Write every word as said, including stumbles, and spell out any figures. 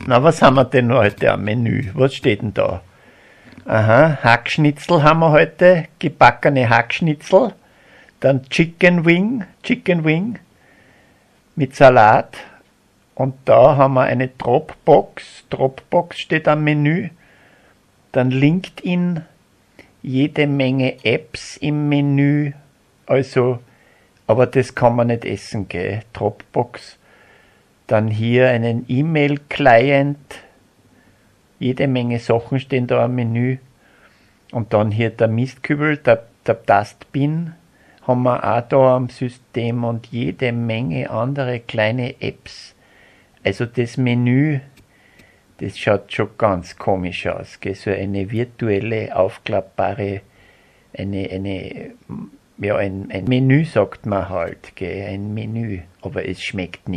Na, was haben wir denn heute am Menü? Was steht denn da? Aha, Hackschnitzel haben wir heute, gebackene Hackschnitzel, dann Chicken Wing, Chicken Wing mit Salat und da haben wir eine Dropbox, Dropbox steht am Menü, dann LinkedIn, jede Menge Apps im Menü, also, aber das kann man nicht essen, gell, Dropbox. Dann hier einen E-Mail-Client, jede Menge Sachen stehen da am Menü. Und dann hier der Mistkübel, der, der Dustbin haben wir auch da am System und jede Menge andere kleine Apps. Also das Menü, das schaut schon ganz komisch aus, gell? So eine virtuelle, aufklappbare, eine, eine, ja, ein, ein Menü sagt man halt, gell? Ein Menü, aber es schmeckt nicht.